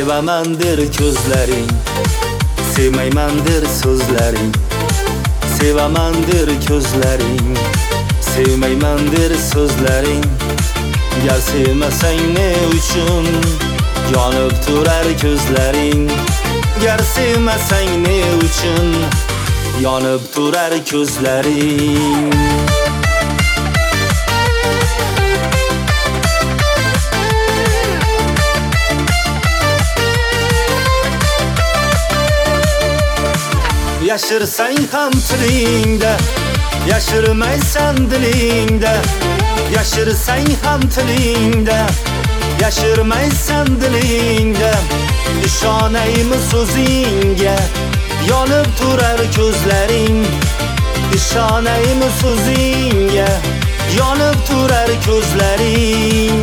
Sevamandir ko'zlaring, sevmaymandir so'zlaring. Sevamandir ko'zlaring, sevmaymandir so'zlaring. Gar sevmasang ne uchun yonib turar ko'zlaring. Gar sevmasang ne uchun yonib turar ko'zlaring. Yashirsang ham tilingda, yashirmaysan dilingda. Yashirsang ham tilingda, yashirmaysan dilingda. Ishonaymi so'zingga, yonib turar ko'zlaring. Ishonaymi so'zingga, yonib turar ko'zlaring.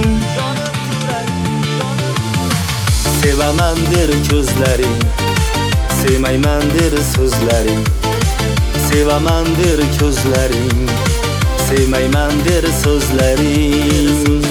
Sevamandir ko'zlaring, sevmaymandir so'zlaring. Sevamandir ko'zlaring, sevmaymandir so'zlaring.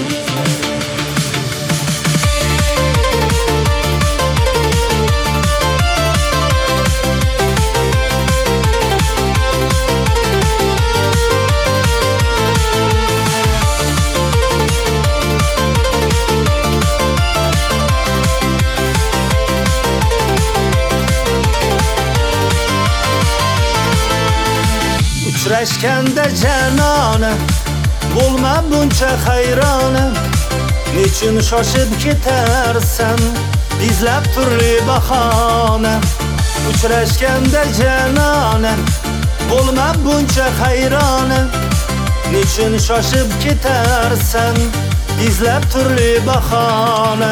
Uchrashganda janona, bo'lma buncha hayrona. Nechun shoshib ketarsan, izlab turli bahona. Uchrashganda janona, bo'lma buncha hayrona. Nechun shoshib ketarsan, izlab turli bahona.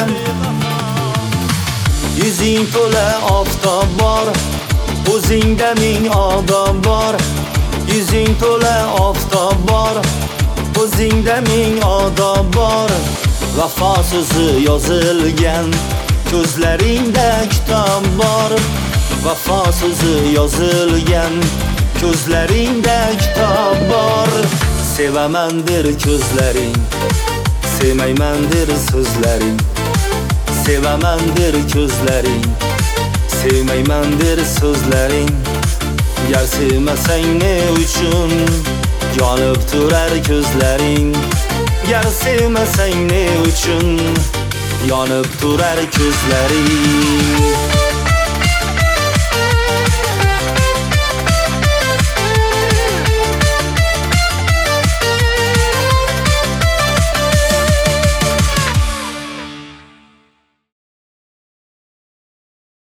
Yuzing to'la oftob bor, o'zingda ming odob bor. Yuzing to'la oftob bor, o'zingda ming odob bor. Vafo so'zi yozilgan ko'zlaringda kitob bor. Vafo so'zi yozilgan ko'zlaringda kitob bor. Sevamandir ko'zlaring, sevmaymandir so'zlaring. Sevamandir ko'zlaring, sevmaymandir so'zlaring. Gar sevmasang ne uchun yonib turar ko'zlaring. Gar sevmasang ne uchun yonib turar ko'zlaring.